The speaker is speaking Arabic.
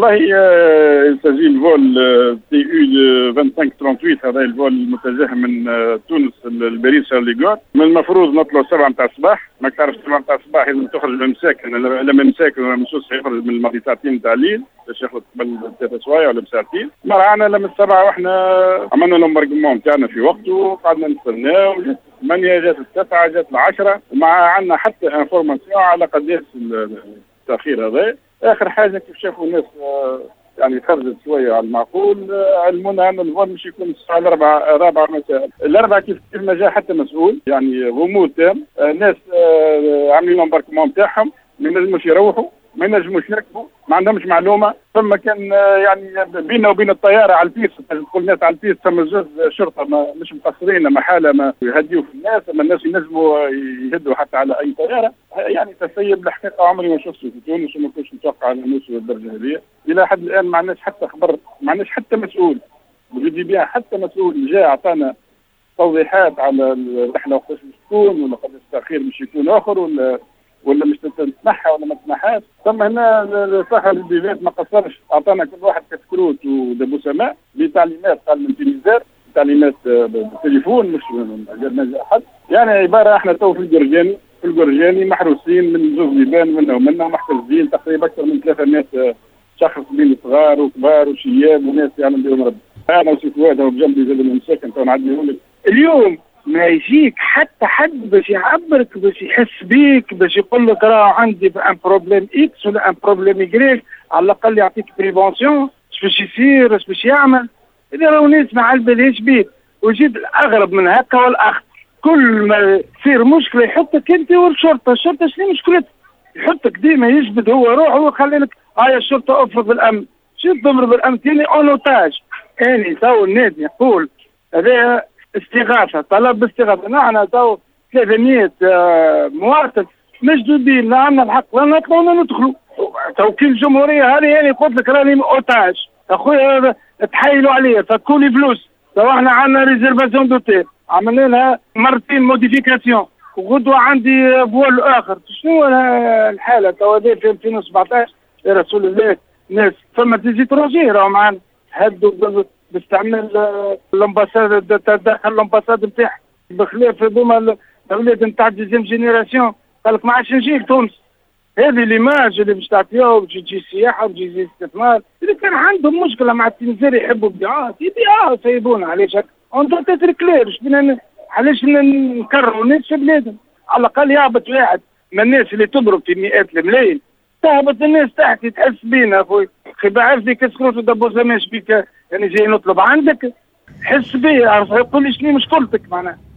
والله il s'agit الفول تي يو 2538. هذا الفول المتجه من تونس لباريس شارليغور. من المفروض نطلع 7 نتاع الصباح. ما تعرف 7 نتاع الصباح لازم تخرج من المساكن، لما مساكن ولا مسوس يخرج من الماضي ساعتين نتاع الليل باش ياخذ قبل 3 سوايع ولا بساعتين. مرعانا لما 7 واحنا عملنا لومباركمون تاعنا في وقته وقعدنا نستناو. جات 8 جات 9 جات 10 وما عندنا حتى انفورماسيون على قداش التاخير هذا. اخر حاجه كيف شافوا الناس يعني خرجت شويه على المعقول، علمونا ان الفول مش يكون الساعه 4 مساء. الاربعه كيف ما جاء حتى مسؤول، يعني غموض تام. الناس عاملين امباركمون تاعهم، ما ينجموش يروحوا، ما ينجموش يركبوا، ما عندهمش معلومه. ثم كان يعني بيننا وبين الطياره على البيس، تدخل الناس على البيس، ثم زوج شرطه مش مقصرين، ما حاله ما يهديوا في الناس، اما الناس ينجموا يهدوا حتى على اي طياره. يعني تسيب الحقيقه عمري ما شفته في تونس وما كنتش متوقع ان نوصل للدرجه هذه. الى حد الان ما عندناش حتى خبر، ما عندناش حتى مسؤول بجدي بها، حتى مسؤول جاء اعطانا توضيحات على الرحله وقتاش تكون، ولا قد التاخير مش يكون اخر، ولا مش تتنحى ولا ما تتنحاش. ثم هنا صاحب البيبات ما قصرش، اعطانا كل واحد كتكروت ودبو سماء بتعليمات، قال من تلميذات، تعليمات بالتليفون، مش ما جاء احد. يعني عباره احنا تو في الجرجاني محروسين من زوج بيبان منا ومحتجزين تقريبا اكثر من 300 شخص بين صغار وكبار وشياب وناس يعلم بهم ربي. انا وسيف واد وبجنبي زاد المساكن تو نعديهم لك. اليوم ما يجيك حتى حد باش يعبرك، باش يحس بيك، باش يقول لك راه عندي ان بروبليم اكس ولا ان بروبليم يجريك، على الاقل يعطيك بريفونسيون اش باش يصير، اش باش يعمل. اذا راهو ناس ما على بالهاش بيك. وجد الاغرب من هكا والاخطر، كل ما تصير مشكله يحطك انت والشرطه. الشرطه شنو مشكلتك؟ يحطك ديما، يجبد هو روحه ويخلي لك هاي الشرطه افرض بالامن. شو تضرب بالامن؟ تاني اونوتاج. اني تو الناس يقول هذا استغاثه، طلب استغاثه. نحن تو 300 مواطن مشدودين، لا عندنا الحق لا نطلعوا ولا ندخلوا. توكيل الجمهوريه هذه يعني قلت لك راني اوتاج. اخويا تحايلوا عليا، فكوا لي فلوس. تو احنا عندنا ريزرفاسيون دوتيل، عملنا لها مرتين موديفيكاسيون، وغدوه عندي فول اخر. شنو الحاله تو في 2017 يا رسول الله؟ ناس فما ديزيتروجي راهو معانا، هدوا باستعمال الامباساد، تدخل الامباساد نتاعها، بخلاف هذوما الاولاد نتاع ديزيام جينيراسيون. قال لك ما عادش نجي لتونس. هذه ليماج اللي باش تعطيوها، باش تجي سياحه وتجي استثمار. اذا كان عندهم مشكله مع التنزيل يحبوا بيعات يبيعوها، سيبونا. علاش هكا؟ اون دو تيتر كلير. علاش نكرروا الناس في بلادهم؟ على الاقل يهبط واحد من الناس اللي تضرب في مئات الملايين، تهبط الناس تحت تحس بينا. اخوي بعرفني كسكروت ودبو زمان بيك، يعني جاي نطلب عندك، حس بيا، يقول لي شنو مشكلتك معناها.